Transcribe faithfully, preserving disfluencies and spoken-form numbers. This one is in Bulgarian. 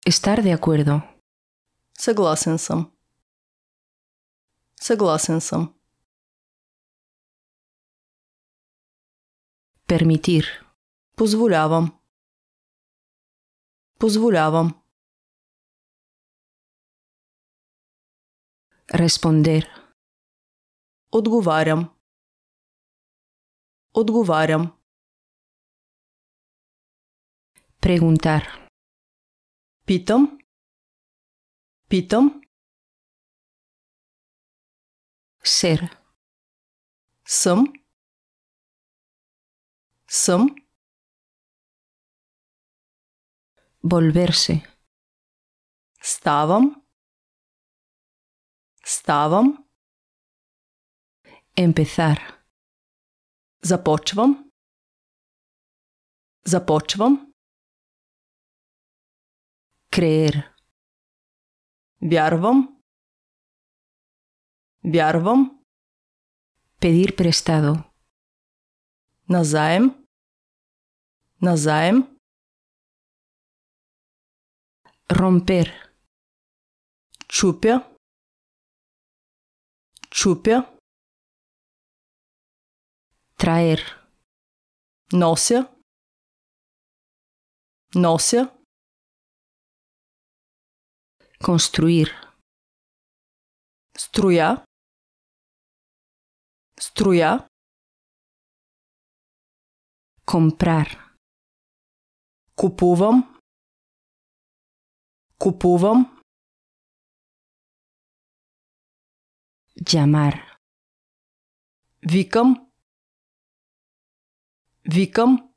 Estar de acuerdo. Съгласен съм. Съгласен съм. Permitir. Позволявам. Позволявам. Responder. Отговарям. Отговарям. Preguntar. Питам. Питам. Ser. Съм. Съм. Volverse. Ставам. Ставам. Empezar. Започвам. Започвам. Creer. Вярвам. Вярвам. Pedir prestado. Назаем. Назаем. Romper. Чупя. Чупя. Traer. Нося. Нося. Construir. Струя. Струя. Comprar. Купувам. Купувам. Llamar. Викам. Викам.